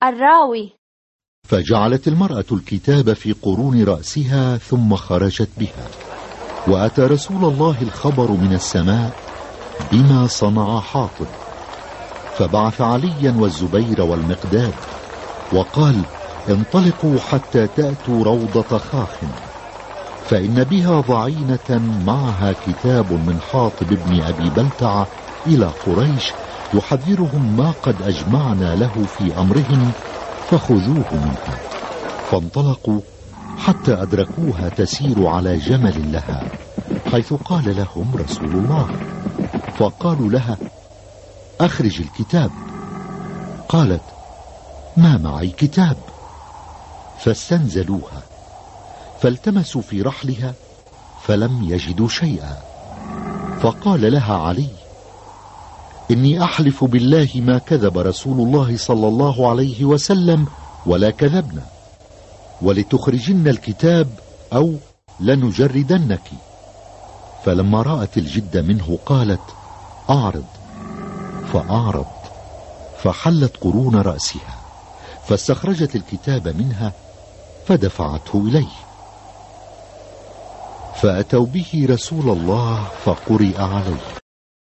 الراوي. فجعلت المرأة الكتاب في قرون رأسها ثم خرجت بها، وأتى رسول الله الخبر من السماء بما صنع حاطب، فبعث عليا والزبير والمقداد وقال: انطلقوا حتى تأتوا روضة خاخ، فإن بها ضعينة معها كتاب من حاطب بن أبي بلتع إلى قريش يحذرهم ما قد أجمعنا له في أمرهم، فخذوه منها. فانطلقوا حتى أدركوها تسير على جمل لها، حيث قال لهم رسول الله، فقالوا لها: أخرج الكتاب. قالت: ما معي كتاب. فاستنزلوها، فالتمسوا في رحلها فلم يجدوا شيئا، فقال لها علي: إني أحلف بالله ما كذب رسول الله صلى الله عليه وسلم ولا كذبنا، ولتخرجن الكتاب أو لنجردنك. فلما رأت الجد منه قالت: أعرض. فأعرض، فحلت قرون رأسها، فاستخرجت الكتاب منها فدفعته إليه، فأتوا به رسول الله فقرئ عليه،